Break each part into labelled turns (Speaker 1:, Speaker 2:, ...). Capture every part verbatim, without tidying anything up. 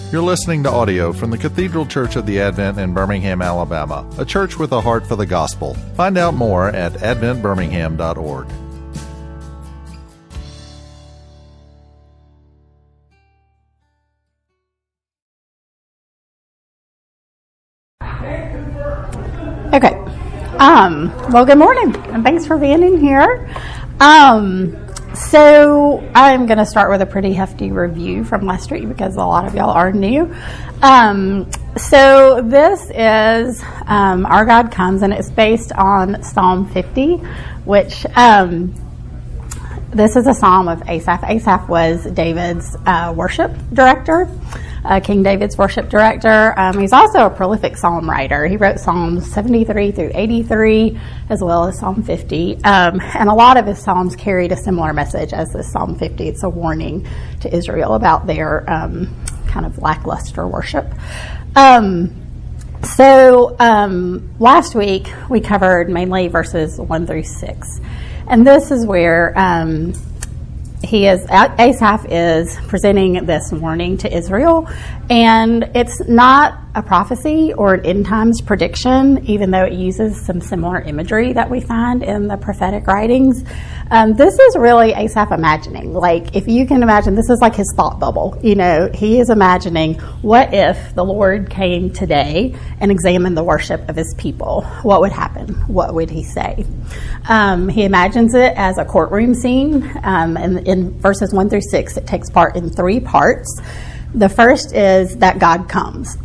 Speaker 1: You're listening to audio from the Cathedral Church of the Advent in Birmingham, Alabama, a church with a heart for the gospel. Find out more at advent birmingham dot org.
Speaker 2: Okay. Um, well, good morning, and thanks for being in here. Um, so I'm going to start with a pretty hefty review from last week because a lot of y'all are new. Um, so this is um, Our God Comes, and it's based on Psalm fifty, which um, this is a psalm of Asaph. Asaph was David's uh, worship director. Uh, King David's worship director. Um, he's also a prolific psalm writer. He wrote Psalms seventy-three through eighty-three, as well as Psalm fifty. Um, and a lot of his psalms carried a similar message as this Psalm fifty. It's a warning to Israel about their um, kind of lackluster worship. Um, so um, last week we covered mainly verses one through six. And this is where um, He is Asaph is presenting this warning to Israel, and it's not a prophecy or an end times prediction, even though it uses some similar imagery that we find in the prophetic writings. Um, this is really Asaph imagining. Like, if you can imagine, this is like his thought bubble. You know, he is imagining, what if the Lord came today and examined the worship of his people? What would happen? What would he say? Um, he imagines it as a courtroom scene. Um, and in verses one through six, it takes part in three parts. The first is that God comes.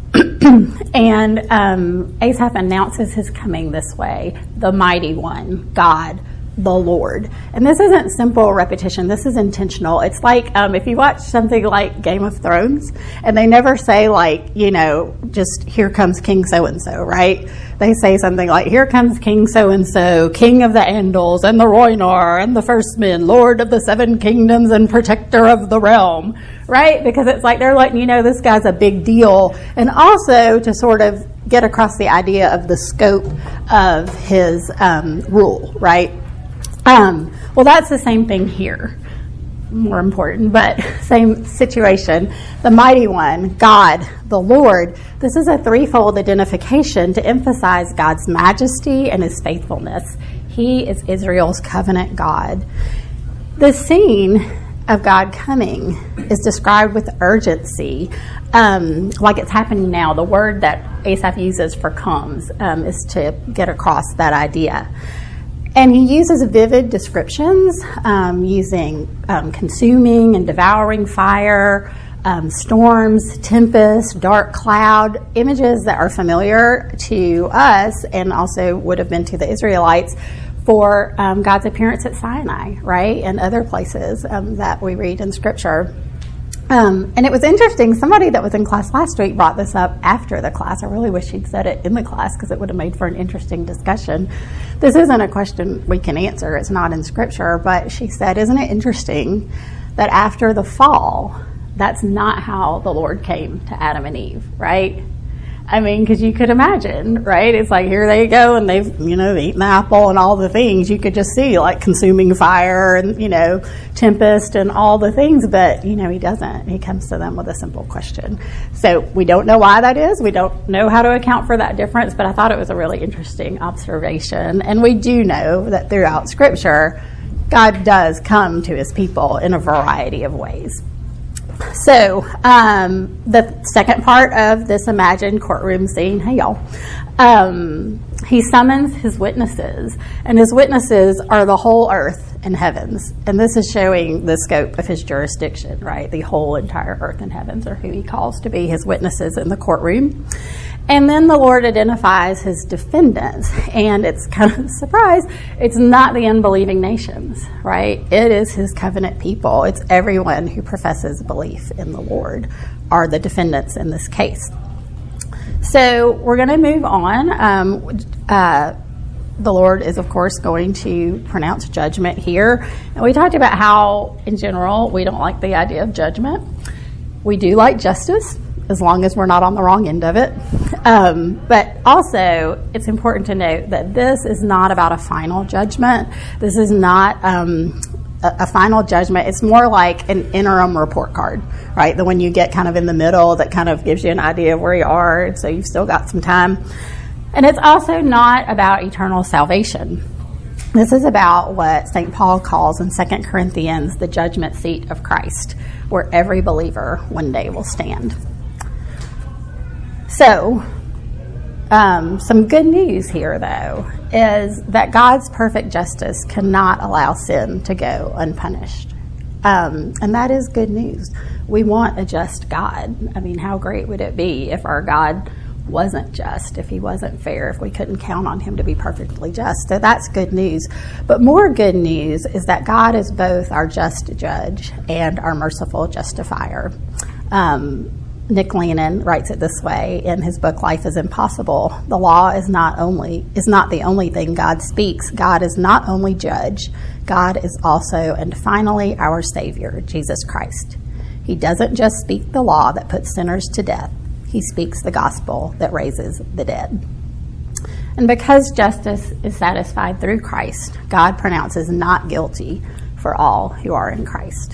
Speaker 2: and um, Asaph announces his coming this way: the mighty one, God, the Lord. And this isn't simple repetition. This is intentional. It's like um, if you watch something like Game of Thrones, and they never say, like, you know, just here comes King so-and-so, right? They say something like, here comes King so-and-so, King of the Andals and the Rhoynar and the First Men, Lord of the Seven Kingdoms and Protector of the Realm, right? Because it's like they're letting you know this guy's a big deal. And also to sort of get across the idea of the scope of his um, rule, right? Um, well, that's the same thing here. More important, but same situation. The mighty one, God, the Lord. This is a threefold identification to emphasize God's majesty and his faithfulness. He is Israel's covenant God. The scene of God coming is described with urgency, um, like it's happening now. The word that Asaph uses for comes um, is to get across that idea. And he uses vivid descriptions um, using um, consuming and devouring fire, um, storms, tempest, dark cloud, images that are familiar to us and also would have been to the Israelites for um, God's appearance at Sinai, right, and other places um, that we read in Scripture. Um, and it was interesting, somebody that was in class last week brought this up after the class. I really wish he'd said it in the class because it would have made for an interesting discussion. This isn't a question we can answer. It's not in Scripture. But she said, isn't it interesting that after the fall, that's not how the Lord came to Adam and Eve, right? I mean, because you could imagine, right? It's like, here they go, and they've, you know, eaten the apple and all the things. You could just see, like, consuming fire and, you know, tempest and all the things. But, you know, he doesn't. He comes to them with a simple question. So we don't know why that is. We don't know how to account for that difference. But I thought it was a really interesting observation. And we do know that throughout Scripture, God does come to his people in a variety of ways. So, um, the second part of this imagined courtroom scene, hey y'all, um, he summons his witnesses, and his witnesses are the whole earth and heavens. And this is showing the scope of his jurisdiction, right? The whole entire earth and heavens are who he calls to be his witnesses in the courtroom. And then the Lord identifies his defendants, and it's kind of a surprise. It's not the unbelieving nations, right? It is his covenant people. It's everyone who professes belief in the Lord are the defendants in this case. So we're going to move on. Um, uh, the Lord is, of course, going to pronounce judgment here. And we talked about how, in general, we don't like the idea of judgment. We do like justice, as long as we're not on the wrong end of it. Um, but also, it's important to note that this is not about a final judgment. This is not um, a, a final judgment. It's more like an interim report card, right? The one you get kind of in the middle that kind of gives you an idea of where you are, and so you've still got some time. And it's also not about eternal salvation. This is about what Saint Paul calls in Second Corinthians the judgment seat of Christ, where every believer one day will stand. So, um, some good news here, though, is that God's perfect justice cannot allow sin to go unpunished. Um, and that is good news. We want a just God. I mean, how great would it be if our God wasn't just, if he wasn't fair, if we couldn't count on him to be perfectly just. So that's good news. But more good news is that God is both our just judge and our merciful justifier. Um, Nick Lannon writes it this way in his book Life is Impossible. The law is not only is not the only thing God speaks. God is not only judge. God is also and finally our Savior, Jesus Christ. He doesn't just speak the law that puts sinners to death. He speaks the gospel that raises the dead. And because justice is satisfied through Christ, God pronounces not guilty for all who are in Christ.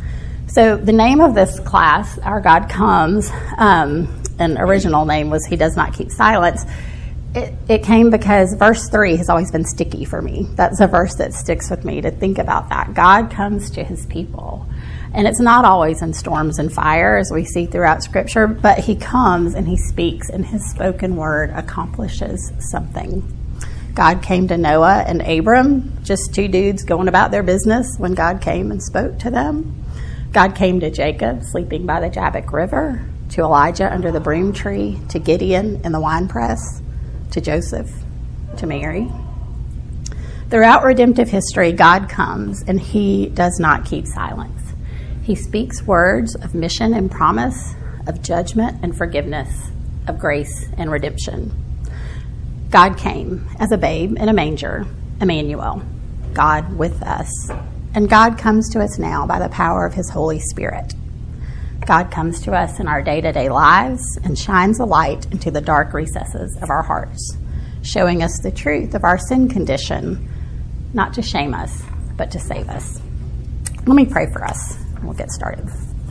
Speaker 2: So the name of this class, Our God Comes, um, an original name was He Does Not Keep Silence. It, it came because verse three has always been sticky for me. That's a verse that sticks with me to think about that. God comes to his people. And it's not always in storms and fire, as we see throughout Scripture, but he comes and he speaks, and his spoken word accomplishes something. God came to Noah and Abram, just two dudes going about their business, when God came and spoke to them. God came to Jacob, sleeping by the Jabbok River, to Elijah under the broom tree, to Gideon in the winepress, to Joseph, to Mary. Throughout redemptive history, God comes, and he does not keep silence. He speaks words of mission and promise, of judgment and forgiveness, of grace and redemption. God came as a babe in a manger, Emmanuel, God with us. And God comes to us now by the power of his Holy Spirit. God comes to us in our day-to-day lives and shines a light into the dark recesses of our hearts, showing us the truth of our sin condition, not to shame us, but to save us. Let me pray for us. We'll get started.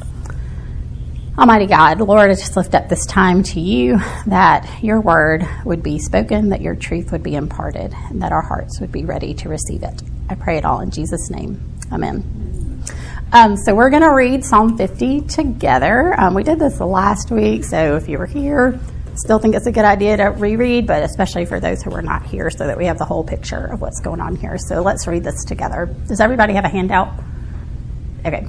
Speaker 2: Almighty God, Lord, I just lift up this time to you, that your word would be spoken, that your truth would be imparted, and that our hearts would be ready to receive it. I pray it all in Jesus' name. Amen. Um, so we're going to read Psalm fifty together. Um, we did this last week, so if you were here, still think it's a good idea to reread, but especially for those who are not here, so that we have the whole picture of what's going on here. So let's read this together. Does everybody have a handout? Okay.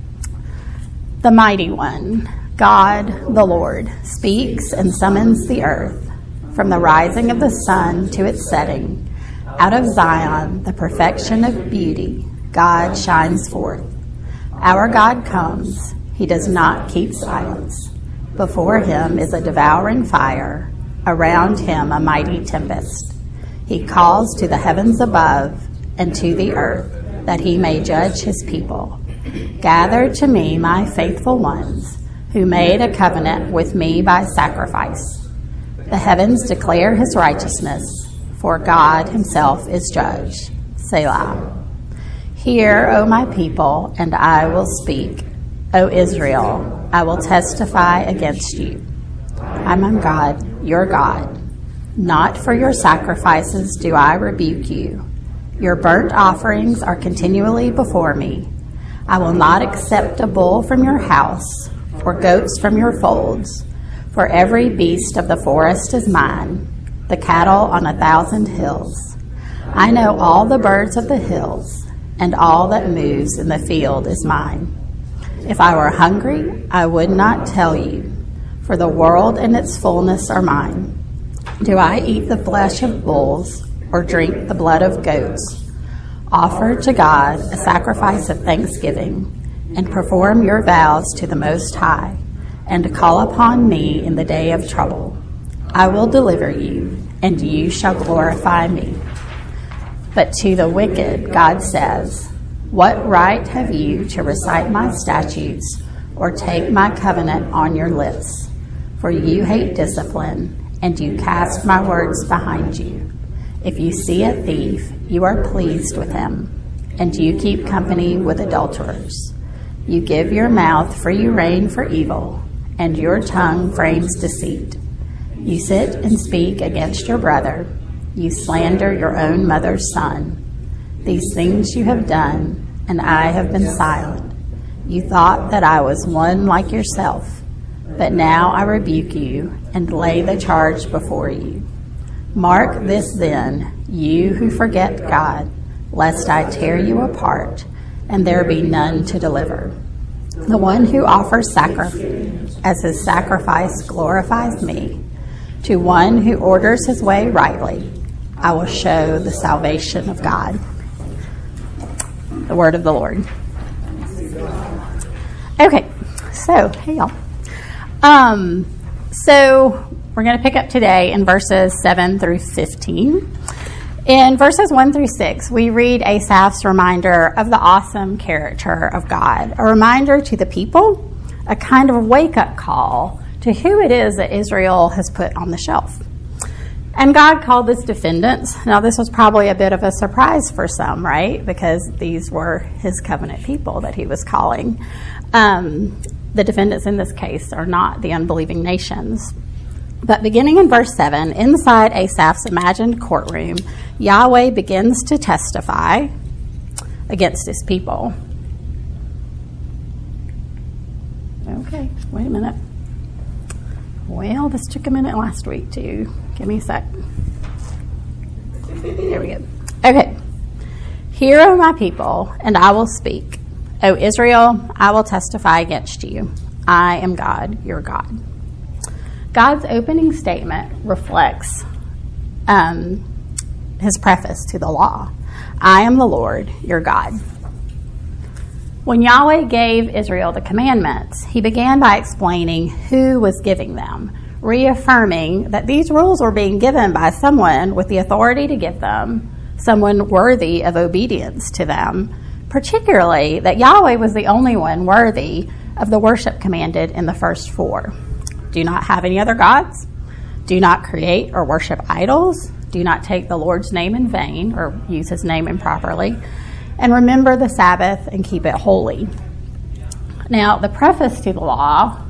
Speaker 2: The mighty one, God the Lord, speaks and summons the earth. From the rising of the sun to its setting, out of Zion, the perfection of beauty, God shines forth. Our God comes. He does not keep silence. Before him is a devouring fire, around him a mighty tempest. He calls to the heavens above and to the earth, that he may judge his people. Gather to me my faithful ones, who made a covenant with me by sacrifice. The heavens declare his righteousness, for God himself is judge. Selah. Hear, O my people, and I will speak. O Israel, I will testify against you. I am God, your God. Not for your sacrifices do I rebuke you. Your burnt offerings are continually before me. I will not accept a bull from your house, or goats from your folds. For every beast of the forest is mine, the cattle on a thousand hills. I know all the birds of the hills, and all that moves in the field is mine. If I were hungry, I would not tell you, for the world and its fullness are mine. Do I eat the flesh of bulls, or drink the blood of goats? Offer to God a sacrifice of thanksgiving, and perform your vows to the Most High, and call upon me in the day of trouble. I will deliver you, and you shall glorify me. But to the wicked, God says, what right have you to recite my statutes, or take my covenant on your lips? For you hate discipline, and you cast my words behind you. If you see a thief, you are pleased with him, and you keep company with adulterers. You give your mouth free rein for evil, and your tongue frames deceit. You sit and speak against your brother. You slander your own mother's son. These things you have done, and I have been silent. You thought that I was one like yourself, but now I rebuke you and lay the charge before you. Mark this then, you who forget God, lest I tear you apart, and there be none to deliver. The one who offers sacrifice as his sacrifice glorifies me. To one who orders his way rightly, I will show the salvation of God. The word of the Lord. Okay, so, hey y'all. Um, so, we're going to pick up today in verses seven through fifteen. In verses one through six, we read Asaph's reminder of the awesome character of God, a reminder to the people, a kind of wake-up call to who it is that Israel has put on the shelf. And God called his defendants. Now, this was probably a bit of a surprise for some, right? Because these were his covenant people that he was calling. Um, the defendants in this case are not the unbelieving nations. But beginning in verse seven, inside Asaph's imagined courtroom, Yahweh begins to testify against his people. Okay, wait a minute. Well, this took a minute last week too. Give me a sec. There we go. Okay. Hear, O my people, and I will speak. O Israel, I will testify against you. I am God, your God. God's opening statement reflects um, his preface to the law. I am the Lord, your God. When Yahweh gave Israel the commandments, he began by explaining who was giving them, reaffirming that these rules were being given by someone with the authority to give them, someone worthy of obedience to them, particularly that Yahweh was the only one worthy of the worship commanded in the first four. Do not have any other gods. Do not create or worship idols. Do not take the Lord's name in vain or use his name improperly. And remember the Sabbath and keep it holy. Now, the preface to the law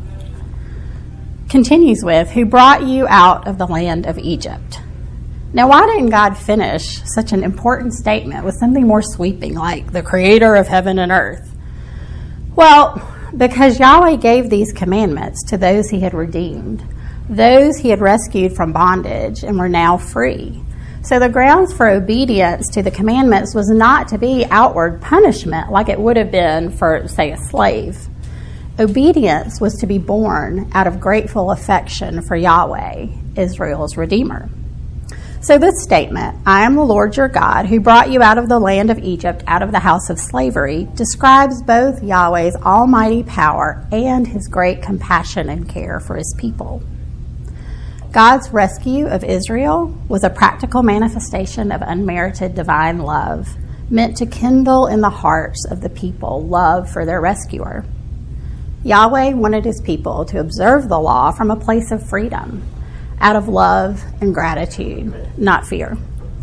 Speaker 2: continues with, who brought you out of the land of Egypt. Now, why didn't God finish such an important statement with something more sweeping like the creator of heaven and earth? Well, because Yahweh gave these commandments to those he had redeemed, those he had rescued from bondage and were now free. So the grounds for obedience to the commandments was not to be outward punishment like it would have been for, say, a slave. Obedience was to be born out of grateful affection for Yahweh, Israel's Redeemer. So this statement, I am the Lord your God, who brought you out of the land of Egypt, out of the house of slavery, describes both Yahweh's almighty power and his great compassion and care for his people. God's rescue of Israel was a practical manifestation of unmerited divine love, meant to kindle in the hearts of the people love for their rescuer. Yahweh wanted his people to observe the law from a place of freedom, out of love and gratitude, not fear.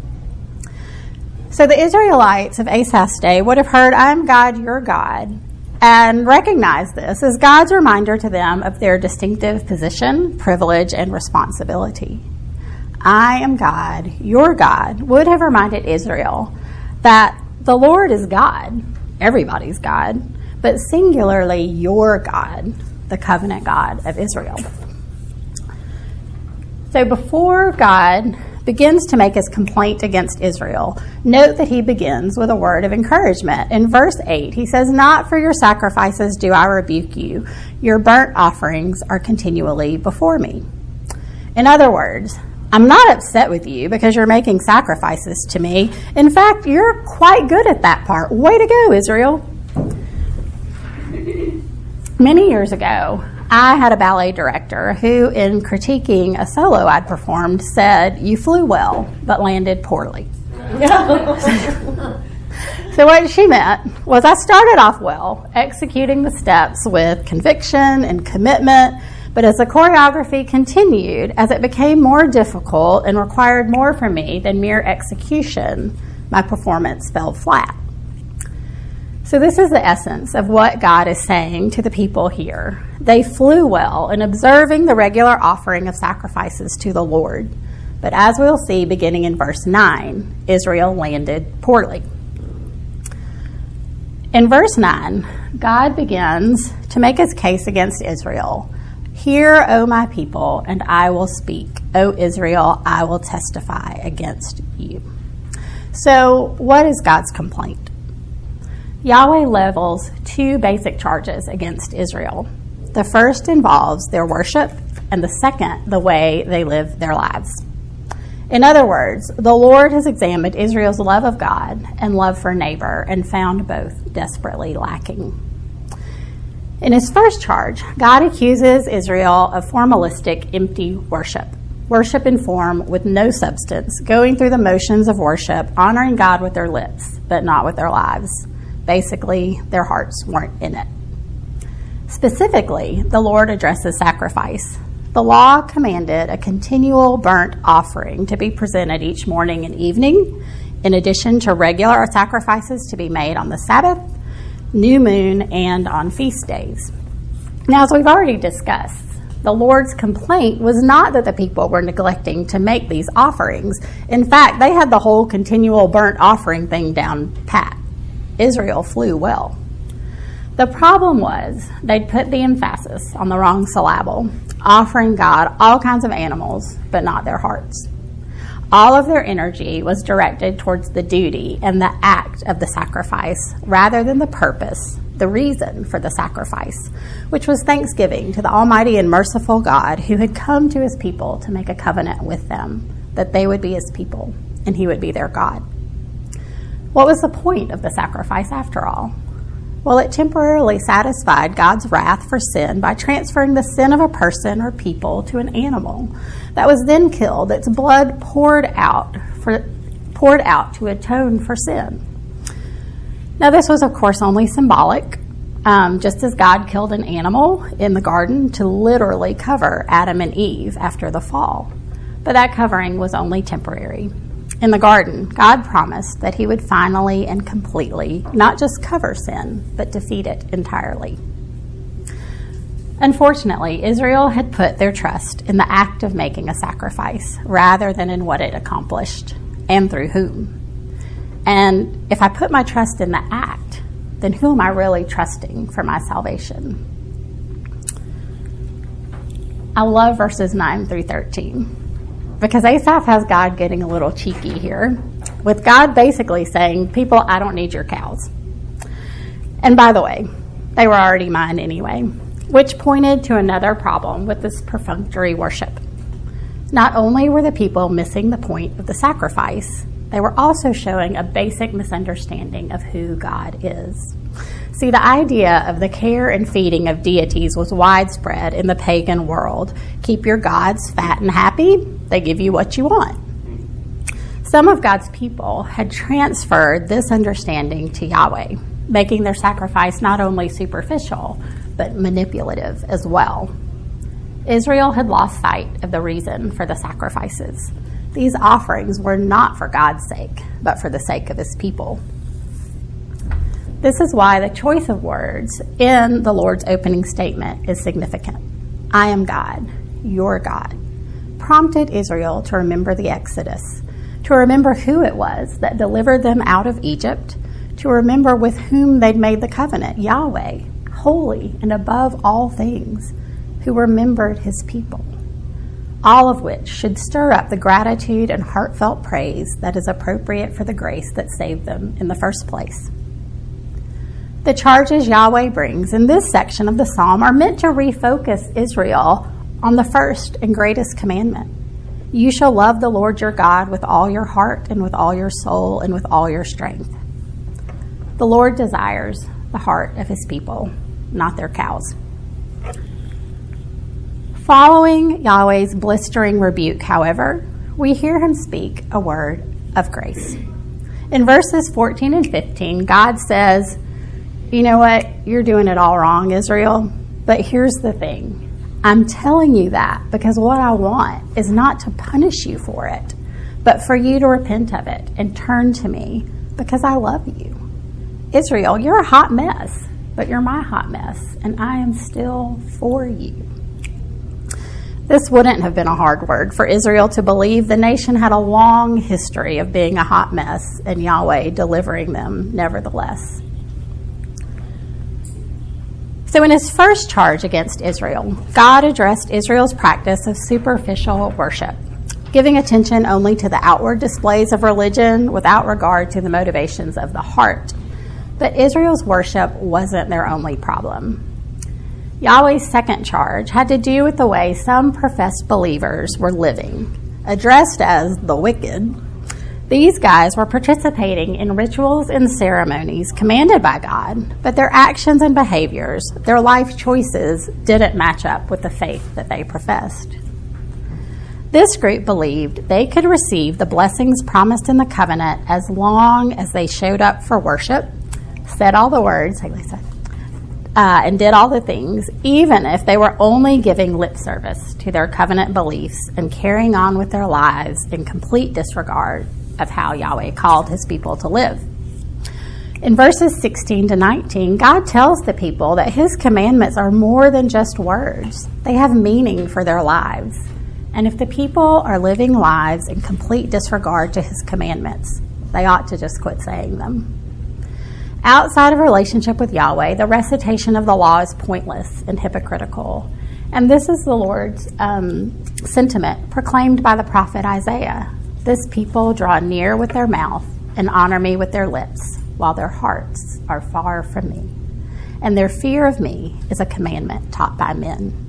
Speaker 2: So the Israelites of Asaph's day would have heard, I am God, your God, and recognized this as God's reminder to them of their distinctive position, privilege, and responsibility. I am God, your God, would have reminded Israel that the Lord is God, everybody's God, but singularly your God, the covenant God of Israel. So before God begins to make his complaint against Israel, note that he begins with a word of encouragement. In verse eight, he says, not for your sacrifices do I rebuke you. Your burnt offerings are continually before me. In other words, I'm not upset with you because you're making sacrifices to me. In fact, you're quite good at that part. Way to go, Israel. Many years ago, I had a ballet director who, in critiquing a solo I'd performed, said, you flew well, but landed poorly. So what she meant was I started off well, executing the steps with conviction and commitment, but as the choreography continued, as it became more difficult and required more from me than mere execution, my performance fell flat. So this is the essence of what God is saying to the people here. They flew well in observing the regular offering of sacrifices to the Lord. But as we'll see beginning in verse nine, Israel landed poorly. In verse nine, God begins to make his case against Israel. Hear, O my people, and I will speak. O Israel, I will testify against you. So what is God's complaint? Yahweh levels two basic charges against Israel. The first involves their worship, and the second, the way they live their lives. In other words, the Lord has examined Israel's love of God and love for neighbor and found both desperately lacking. In his first charge, God accuses Israel of formalistic, empty worship. Worship in form with no substance, going through the motions of worship, honoring God with their lips, but not with their lives. Basically, their hearts weren't in it. Specifically, the Lord addresses sacrifice. The law commanded a continual burnt offering to be presented each morning and evening, in addition to regular sacrifices to be made on the Sabbath, new moon, and on feast days. Now, as we've already discussed, the Lord's complaint was not that the people were neglecting to make these offerings. In fact, they had the whole continual burnt offering thing down pat. Israel flew well. The problem was they'd put the emphasis on the wrong syllable, offering God all kinds of animals, but not their hearts. All of their energy was directed towards the duty and the act of the sacrifice rather than the purpose, the reason for the sacrifice, which was thanksgiving to the Almighty and merciful God who had come to his people to make a covenant with them, that they would be his people and he would be their God. What was the point of the sacrifice after all? Well, it temporarily satisfied God's wrath for sin by transferring the sin of a person or people to an animal that was then killed, its blood poured out for poured out to atone for sin. Now, this was, of course, only symbolic, um, just as God killed an animal in the garden to literally cover Adam and Eve after the fall. But that covering was only temporary. In the garden, God promised that he would finally and completely not just cover sin, but defeat it entirely. Unfortunately, Israel had put their trust in the act of making a sacrifice rather than in what it accomplished and through whom. And if I put my trust in the act, then who am I really trusting for my salvation? I love verses nine through thirteen. Because Asaph has God getting a little cheeky here, with God basically saying, people, I don't need your cows. And by the way, they were already mine anyway, which pointed to another problem with this perfunctory worship. Not only were the people missing the point of the sacrifice, they were also showing a basic misunderstanding of who God is. See, the idea of the care and feeding of deities was widespread in the pagan world. Keep your gods fat and happy, they give you what you want. Some of God's people had transferred this understanding to Yahweh, making their sacrifice not only superficial, but manipulative as well. Israel had lost sight of the reason for the sacrifices. These offerings were not for God's sake, but for the sake of his people. This is why the choice of words in the Lord's opening statement is significant. I am God, your God, prompted Israel to remember the Exodus, to remember who it was that delivered them out of Egypt, to remember with whom they'd made the covenant, Yahweh, holy and above all things, who remembered his people, all of which should stir up the gratitude and heartfelt praise that is appropriate for the grace that saved them in the first place. The charges Yahweh brings in this section of the psalm are meant to refocus Israel on the first and greatest commandment. You shall love the Lord your God with all your heart and with all your soul and with all your strength. The Lord desires the heart of his people, not their cows. Following Yahweh's blistering rebuke, however, we hear him speak a word of grace. In verses fourteen and fifteen, God says, you know what? You're doing it all wrong, Israel. But here's the thing. I'm telling you that because what I want is not to punish you for it, but for you to repent of it and turn to me because I love you. Israel, you're a hot mess, but you're my hot mess, and I am still for you. This wouldn't have been a hard word for Israel to believe. The nation had a long history of being a hot mess and Yahweh delivering them nevertheless. So in his first charge against Israel, God addressed Israel's practice of superficial worship, giving attention only to the outward displays of religion without regard to the motivations of the heart. But Israel's worship wasn't their only problem. Yahweh's second charge had to do with the way some professed believers were living. Addressed as the wicked, these guys were participating in rituals and ceremonies commanded by God, but their actions and behaviors, their life choices, didn't match up with the faith that they professed. This group believed they could receive the blessings promised in the covenant as long as they showed up for worship, said all the words, hey Lisa, uh, and did all the things, even if they were only giving lip service to their covenant beliefs and carrying on with their lives in complete disregard of how Yahweh called his people to live. In verses sixteen to nineteen, God tells the people that his commandments are more than just words. They have meaning for their lives. And if the people are living lives in complete disregard to his commandments, they ought to just quit saying them. Outside of relationship with Yahweh, the recitation of the law is pointless and hypocritical. And this is the Lord's um, sentiment proclaimed by the prophet Isaiah. This people draw near with their mouth and honor me with their lips, while their hearts are far from me. And their fear of me is a commandment taught by men.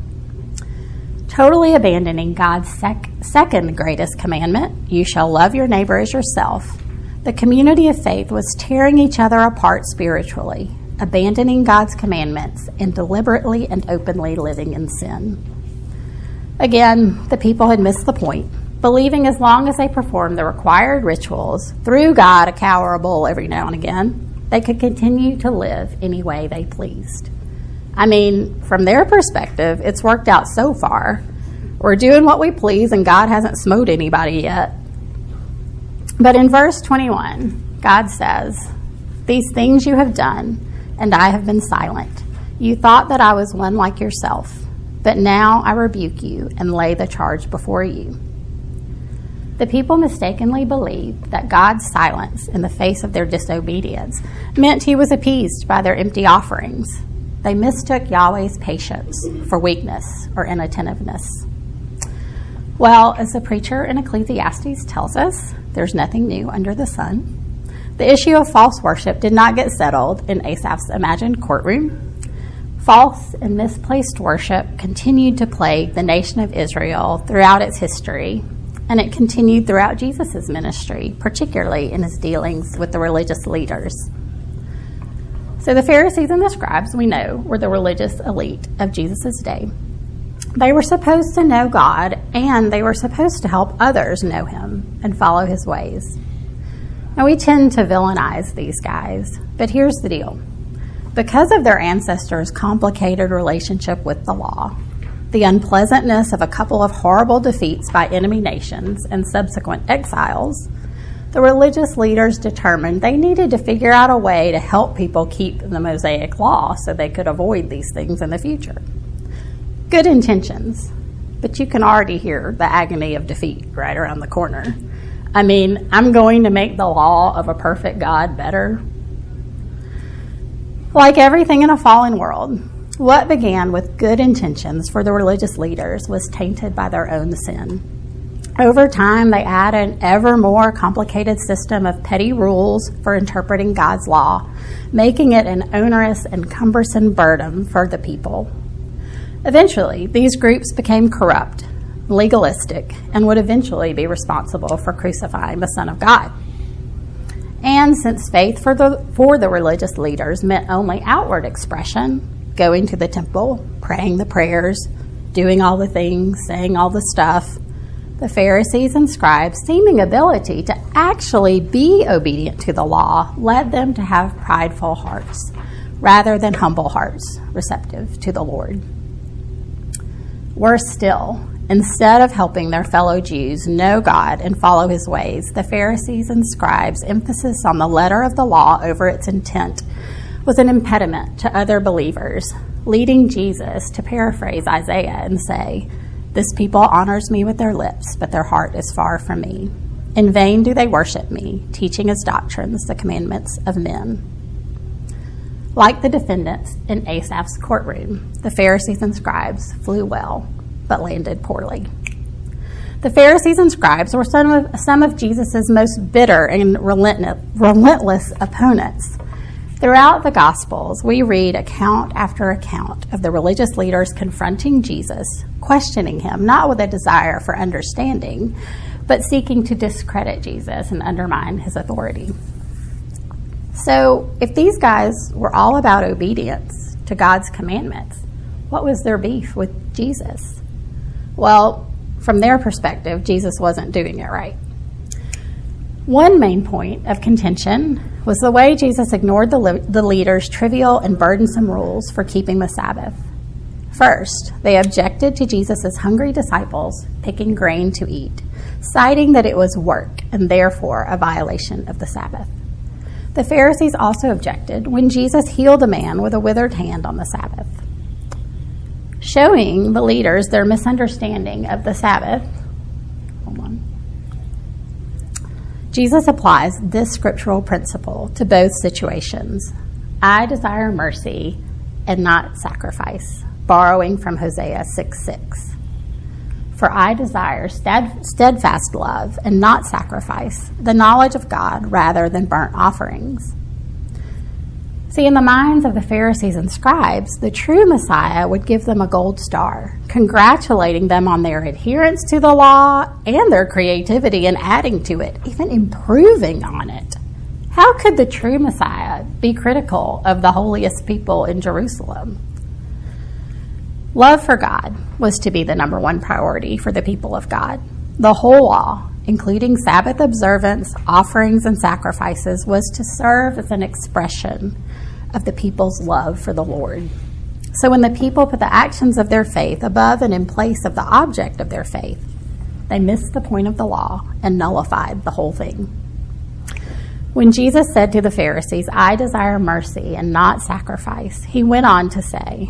Speaker 2: Totally abandoning God's sec- second greatest commandment, you shall love your neighbor as yourself, the community of faith was tearing each other apart spiritually, abandoning God's commandments and deliberately and openly living in sin. Again, the people had missed the point, believing as long as they performed the required rituals, threw God a cow or a bull every now and again, they could continue to live any way they pleased. I mean, from their perspective, it's worked out so far. We're doing what we please and God hasn't smote anybody yet. But in verse twenty-one, God says, "These things you have done, and I have been silent. You thought that I was one like yourself, but now I rebuke you and lay the charge before you." The people mistakenly believed that God's silence in the face of their disobedience meant he was appeased by their empty offerings. They mistook Yahweh's patience for weakness or inattentiveness. Well, as the preacher in Ecclesiastes tells us, there's nothing new under the sun. The issue of false worship did not get settled in Asaph's imagined courtroom. False and misplaced worship continued to plague the nation of Israel throughout its history, and it continued throughout Jesus' ministry, particularly in his dealings with the religious leaders. So the Pharisees and the scribes, we know, were the religious elite of Jesus' day. They were supposed to know God, and they were supposed to help others know him and follow his ways. Now, we tend to villainize these guys, but here's the deal. Because of their ancestors' complicated relationship with the law, the unpleasantness of a couple of horrible defeats by enemy nations and subsequent exiles, the religious leaders determined they needed to figure out a way to help people keep the Mosaic law so they could avoid these things in the future. Good intentions, but you can already hear the agony of defeat right around the corner. I mean, I'm going to make the law of a perfect God better. Like everything in a fallen world, what began with good intentions for the religious leaders was tainted by their own sin. Over time, they added an ever more complicated system of petty rules for interpreting God's law, making it an onerous and cumbersome burden for the people. Eventually, these groups became corrupt, legalistic, and would eventually be responsible for crucifying the Son of God. And since faith for the, for the religious leaders meant only outward expression, going to the temple, praying the prayers, doing all the things, saying all the stuff, the Pharisees and scribes' seeming ability to actually be obedient to the law led them to have prideful hearts rather than humble hearts receptive to the Lord. Worse still, Instead of helping their fellow Jews know God and follow his ways, the Pharisees and scribes' emphasis on the letter of the law over its intent was an impediment to other believers, leading Jesus to paraphrase Isaiah and say, "This people honors me with their lips, but their heart is far from me. In vain do they worship me, teaching as doctrines the commandments of men." Like the defendants in Asaph's courtroom, the Pharisees and scribes flew well, but landed poorly. The Pharisees and scribes were some of, some of Jesus' most bitter and relentless, relentless opponents. Throughout the Gospels, we read account after account of the religious leaders confronting Jesus, questioning him, not with a desire for understanding, but seeking to discredit Jesus and undermine his authority. So, if these guys were all about obedience to God's commandments, what was their beef with Jesus? Well, from their perspective, Jesus wasn't doing it right. One main point of contention was the way Jesus ignored the, le- the leaders' trivial and burdensome rules for keeping the Sabbath. First, they objected to Jesus' hungry disciples picking grain to eat, citing that it was work and therefore a violation of the Sabbath. The Pharisees also objected when Jesus healed a man with a withered hand on the Sabbath. Showing the leaders their misunderstanding of the Sabbath, hold on. Jesus applies this scriptural principle to both situations. I desire mercy and not sacrifice, borrowing from Hosea six six. For I desire steadfast love and not sacrifice, the knowledge of God rather than burnt offerings. See, in the minds of the Pharisees and scribes, the true Messiah would give them a gold star, congratulating them on their adherence to the law and their creativity in adding to it, even improving on it. How could the true Messiah be critical of the holiest people in Jerusalem? Love for God was to be the number one priority for the people of God. The whole law, including Sabbath observance, offerings, and sacrifices, was to serve as an expression of the people's love for the Lord. So when the people put the actions of their faith above and in place of the object of their faith, they missed the point of the law and nullified the whole thing. When Jesus said to the Pharisees, "I desire mercy and not sacrifice," he went on to say,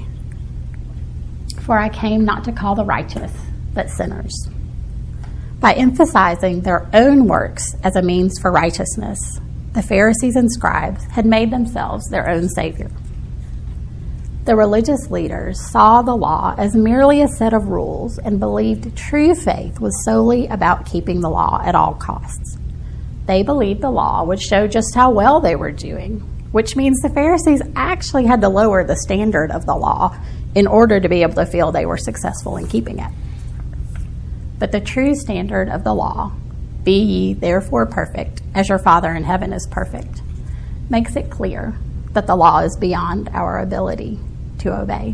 Speaker 2: "For I came not to call the righteous, but sinners." By emphasizing their own works as a means for righteousness, the Pharisees and scribes had made themselves their own savior. The religious leaders saw the law as merely a set of rules and believed true faith was solely about keeping the law at all costs. They believed the law would show just how well they were doing, which means the Pharisees actually had to lower the standard of the law in order to be able to feel they were successful in keeping it. But the true standard of the law, "Be ye therefore perfect, as your Father in heaven is perfect," makes it clear that the law is beyond our ability to obey.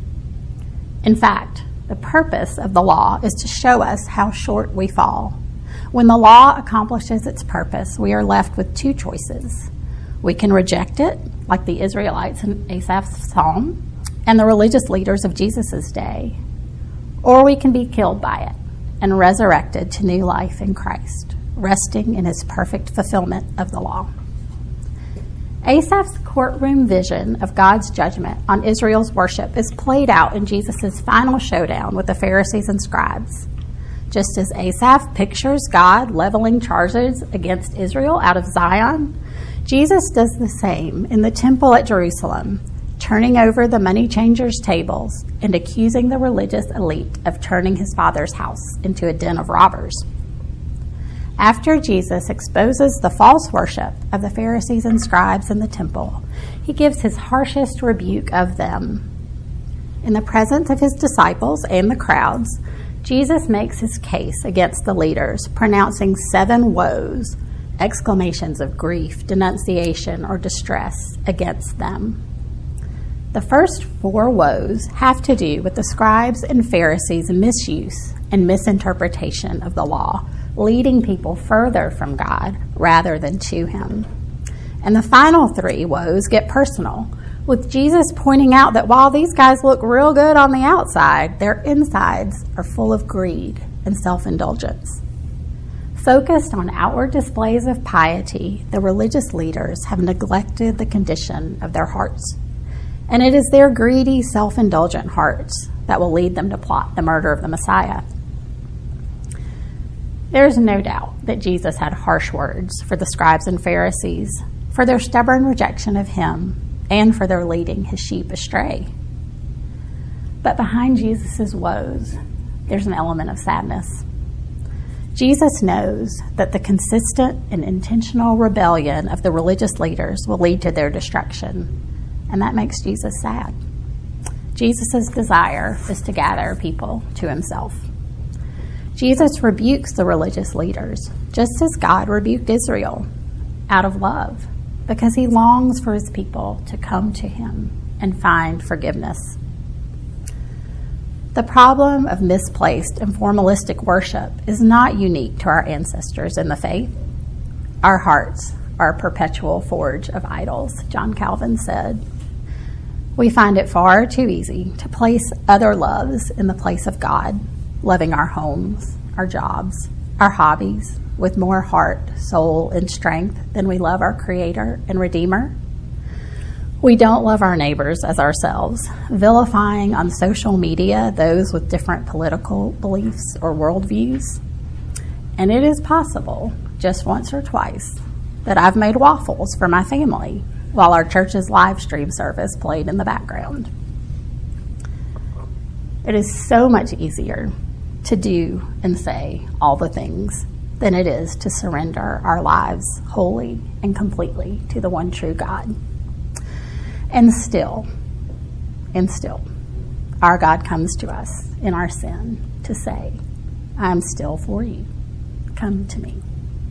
Speaker 2: In fact, the purpose of the law is to show us how short we fall. When the law accomplishes its purpose, we are left with two choices. We can reject it, like the Israelites in Asaph's psalm and the religious leaders of Jesus' day, or we can be killed by it and resurrected to new life in Christ, resting in his perfect fulfillment of the law. Asaph's courtroom vision of God's judgment on Israel's worship is played out in Jesus' final showdown with the Pharisees and scribes. Just as Asaph pictures God leveling charges against Israel out of Zion, Jesus does the same in the temple at Jerusalem, turning over the money changers' tables and accusing the religious elite of turning his Father's house into a den of robbers. After Jesus exposes the false worship of the Pharisees and scribes in the temple, he gives his harshest rebuke of them. In the presence of his disciples and the crowds, Jesus makes his case against the leaders, pronouncing seven woes, exclamations of grief, denunciation, or distress against them. The first four woes have to do with the scribes and Pharisees' misuse and misinterpretation of the law, leading people further from God rather than to him. And the final three woes get personal, with Jesus pointing out that while these guys look real good on the outside, their insides are full of greed and self-indulgence. Focused on outward displays of piety, the religious leaders have neglected the condition of their hearts. And it is their greedy, self-indulgent hearts that will lead them to plot the murder of the Messiah. There is no doubt that Jesus had harsh words for the scribes and Pharisees, for their stubborn rejection of him, and for their leading his sheep astray. But behind Jesus' woes, there's an element of sadness. Jesus knows that the consistent and intentional rebellion of the religious leaders will lead to their destruction, and that makes Jesus sad. Jesus' desire is to gather people to himself. Jesus rebukes the religious leaders, just as God rebuked Israel, out of love, because he longs for his people to come to him and find forgiveness. The problem of misplaced and formalistic worship is not unique to our ancestors in the faith. Our hearts are a perpetual forge of idols, John Calvin said. We find it far too easy to place other loves in the place of God, loving our homes, our jobs, our hobbies, with more heart, soul, and strength than we love our Creator and Redeemer. We don't love our neighbors as ourselves, vilifying on social media those with different political beliefs or worldviews. And it is possible, just once or twice, that I've made waffles for my family while our church's live stream service played in the background. It is so much easier to do and say all the things than it is to surrender our lives wholly and completely to the one true God. And still, and still, our God comes to us in our sin to say, I'm still for you. Come to me.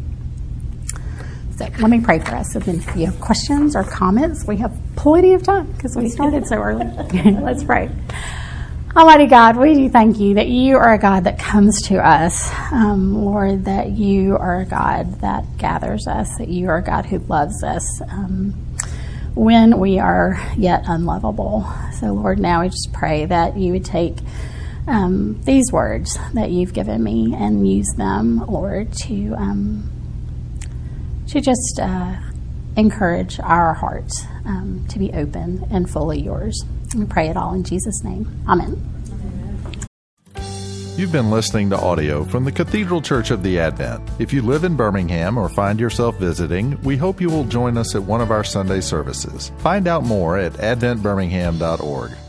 Speaker 2: So let me pray for us. And then if you have questions or comments, we have plenty of time because we started so early. Let's pray. Almighty God, we do thank you that you are a God that comes to us, um, Lord, that you are a God that gathers us, that you are a God who loves us um, when we are yet unlovable. So, Lord, now we just pray that you would take um, these words that you've given me and use them, Lord, to um, to just uh, encourage our hearts um, to be open and fully yours. We pray it all in Jesus' name. Amen.
Speaker 1: You've been listening to audio from the Cathedral Church of the Advent. If you live in Birmingham or find yourself visiting, we hope you will join us at one of our Sunday services. Find out more at advent birmingham dot org.